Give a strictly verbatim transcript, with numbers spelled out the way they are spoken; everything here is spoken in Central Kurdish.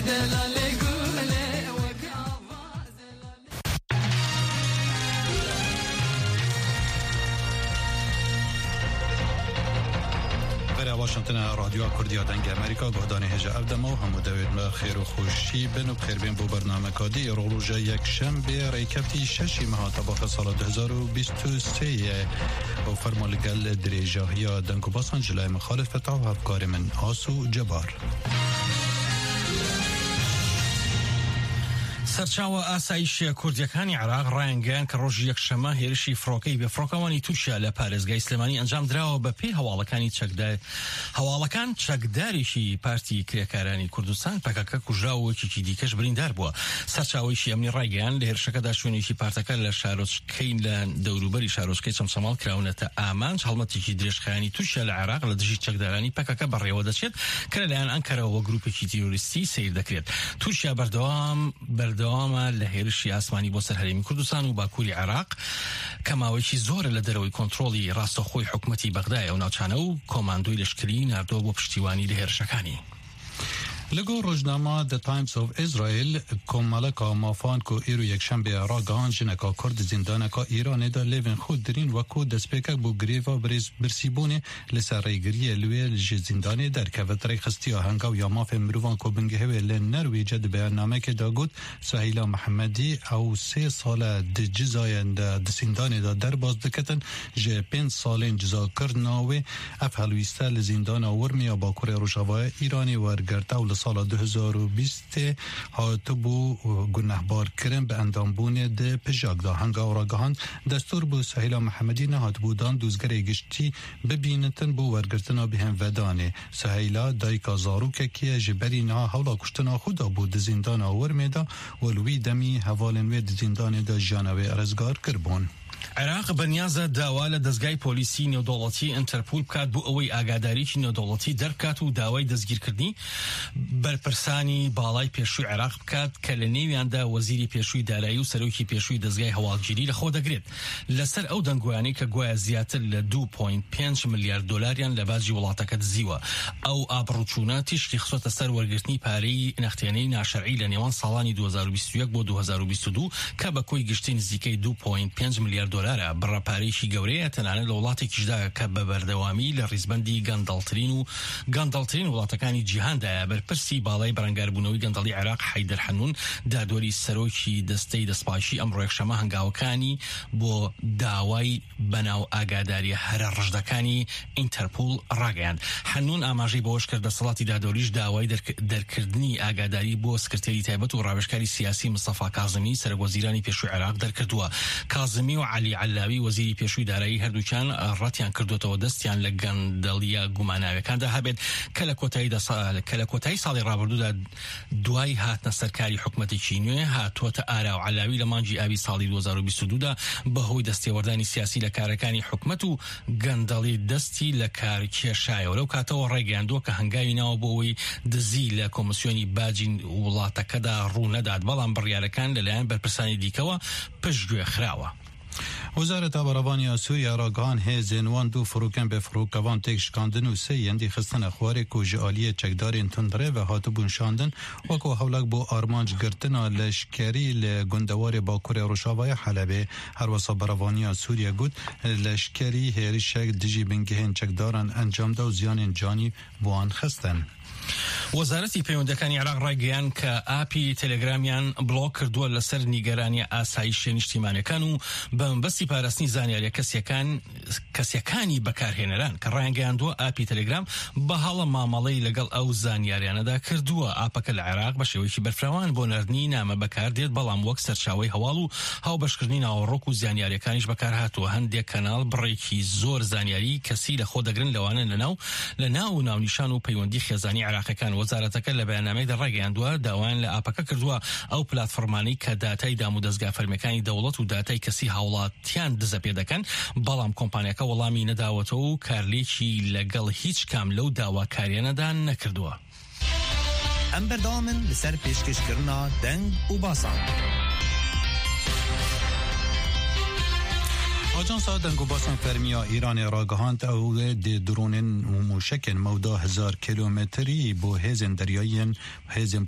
واشنطن رادیو کردی دنگ امریکا گهدان هجا افدما هم دوید ما خیر و خوشی بن و بخیر بین بو برنامه کادی روژه یک شنبه ریکفتی ششی ماه طباخ سال دو هزار و بیست و سه و فرمالگل دریجه یا دنگ و باسان جلای مخالفت و افکار من آسو جبار سەرچاوە ئاسایشیە کوردیەکانی عێراق ڕایانگەیان کە ڕۆژی یەکشەمە هێرشی فڕۆکەی بە فڕۆکەوانی تووشە لە پارێزگای سلێمانی ئەنجام درراوە بە پێی هەواڵەکانی چەکدار هەواڵەکان چەکدارێکی پارتی کرێکارانی کوردستان پەکەکە کوژراوەکێکی دیکەش بریندار بووە. سەرچاوەیشی ئەمنی ڕایگەیان لە هێرشەکەدا شوێنێکی پارتەکە لە شارۆچکەی لە دەوروبەری شارۆچکەی چەمچەماڵ کراونەتە ئامانج هەڵمەتێکی درێژخایانی تووشە لە عێراق لە دژی چەکدارانی پەکەکە بەڕێوە دەچێت کە لەلایەن ئەنکەرەوە گروپێکی تیرۆریستی سیر دەکرێت. تووشیا بەردەوام بەردەوام دەوامە لە هێرشی ئاسمانی بۆ سەرهەرێمی کوردستان و باکووری عێراق کە ماوەیەکی زۆرە لە دەرەوەی کۆنتڕۆڵی ڕاستەخۆی حکومەتی بەغدایە و ناوچانە و کۆماندۆی لەشکری ناردۆ بۆ پشتیوانی لە هێرشەکانی. لگو روزنامه The Times of Israel کمالکا مافان کو ایرو یک شنبه را گان جنکا کرد زندانکا ایران دا لیون خود درین وکو دسپیکک بو گریوا بریز برسیبونه لسر ریگری لوی زندانی در که وطری خستی هنگاو یا ماف مروان کو بنگهوی لنروی جد بیاننامه که دا گود سهیلا محمدی او سه سال د جزاین دا زندانی دا در باز دکتن جه پنج سالین جزا کرناوی افهلویسته لزندان ورمی باکور روشاوای ایرانی ورگرده و سال دو هزار و بیست هات بو گنهبار کرن به اندامبون ده پژاک دا هنگا راگهان دستور بو سهیلا محمدی نهات بودان دوزگر گشتی ببینتن بو ورگرتنا به هم ودانه. سهیلا دایکا زاروکه که جبری نا حولا کشتنا خودا بود زندان آور میدا ولوی دمی حوالن وید زندان دا جانوی ارزگار کربون. عێراق بەنیازە داوا لە دەستگای پۆلیسی نێودەوڵەتی ئینتەرپۆل بکات بۆ ئەوەی ئاگاداریی نێودەوڵەتی دەرکات و داوای دەستگیرکردنی بەرپرسانی باڵای پێشووی عێراق بکات کە لە نێویاندا وەزیری پێشووی دارایی و سەرۆکی پێشووی دەستگای هەواڵگیری لەخۆ دەگرێت لەسەر ئەو دەنگویانەی کە گوایە زیاتر لە دوو پۆینت پێنج ملیارد دۆلاریان لە باجی وڵاتەکە دزیوە. ئەو ئابڕوچوونە تیشکی خسۆتە سەر وەرگرتنی پارەی نەختێنەی ناشەرعی لە نێوان ساڵانی دو هزار و بیست و یەک بۆ دو هزار و بیست و دوو کە بە کۆی گشتی نزیکەی دوو پۆینت پێنج ملیارد دۆلارە. بڕەپارەیەکی گەورەیە تەنانەت لە وڵاتێکیشدا کە بە بەردەوامی لە ڕیزبەندی گەندەڵترین و گەندەڵترین وڵاتەکانی جیهاندایە. بەرپرسی باڵای بەرەنگاربوونەوەی گەندەڵی عێراق حەیدەر حەنون دادوەری سەرۆکی دەستەی دەسپاشی ئەمڕۆ یەکشەمە هەنگاوەکانی بۆ داوای بەناو ئاگاداریە هەرە ڕژدەکانی ئینتەرپۆل ڕاگەیاند. حەنون ئاماژەی بەوەش کرد دەسەڵاتی دادوەریش داوای دەرکردنی ئاگاداری بۆ سکرتێری تایبەت و ڕاوێژکاری سیاسی مستەفا کاظمی سەرۆکوەزیرانی پێشووی عێراق دەرکردووە. کاظمی و عەلی عەلاوی وەزیری پێشووی دارایی هەردووچان ڕەتیان کردوتەوە دەستیان لە گەندەڵیە گوماناویەکاندا هەبێت کە لە کۆتایی ساڵی ڕابردوودا دوای هاتنە سەرکاری حکومەتێکی نوێ هاتووەتە ئارا و عەلاوی لە مانگی ئاوی ساڵی دو هزار و بیست و دوودا بەهۆی دەستێوەردانی سیاسی لە کارەکانی حکومەت و گەندەڵی دەستی لە کار کێشایەوە. لەو کاتەوە ڕێگەیاندووە کە هەنگاوی ناوە بۆ ئەوەی دزی لە کۆمسیۆنی باجی وڵاتەکەدا ڕوو نەدات بەڵام بڕیارەکان لەلایەن بەرپرسانی دیکەوە پشتگوێ خراوە. وزارت آبروانی سوریه را گان هزین وان دو فروکن به فروکوان تک شکاندن و سه یندی خستن اخوار کوج آلیه چکدارین تندره و هاتبون شاندن و کو حولک بو آرمانج گرتنا لشکری لگندوار باکور روشاوای حلبه هر وسا بروانی سوریه گود لشکری هری شک دیجی بنگهن چکدارن انجام دا و زیان جانی بوان خستن. وەزارەتی پەیوەندەکانی عێراق ڕایگەیاند کە ئاپی تەلەگرامیان بڵۆک کردووە لەسەر نیگەرانی ئاسایشە نیشتیمانیەکان و بە مەبەستی پاراستنی زانیاریە کەسیەکان کەسیەکانی بەکارهێنەران کە ڕایگەیاندووە ئاپی تەلەگرام بە هەڵە مامەڵەی لەگەڵ ئەو زانیاریانەدا کردووە. ئاپەکە لە عێراق بە شێوەیەکی بەرفراوان بۆ ناردنی نامە بەکار دێت بەڵام وەک سەرچاوەی هەواڵ و هاوبەشکردنی ناوەڕۆک و زانیاریەکانیش بەکار هاتووە. هەندێک کەناڵ بڕێکی زۆر زانیاری کەسی لە خۆ دەگرن لەوانە لەناو لە ناو و ناونیشان و پەیوەندی خێزانی عێراقیەکان. وەزارەتەکە لە بەیاننامەیەدا ڕاگەیاندووە داوایان لە ئاپەکە کردووە ئەو پلاتفۆرمانەی کە داتای دام و دەستگا فەرمیەکانی دەوڵەت و داتای کەسی هاوڵاتیان دزە پێ دەکەن بەڵام کۆمپانیەکە وەڵامی نەداوەتەوە و کارلێکی لەگەڵ هیچ کام لەو داواکاریانەدا نەکردووە. ئەم بەردەوامن لەسەر پێشکەشکردنا دەنگ و باسان. آژانس دنگ و باسان فرمیا ایران راگهاند او د درون و موشکن مودا هزار کیلومتری بو هزن دریایین هزن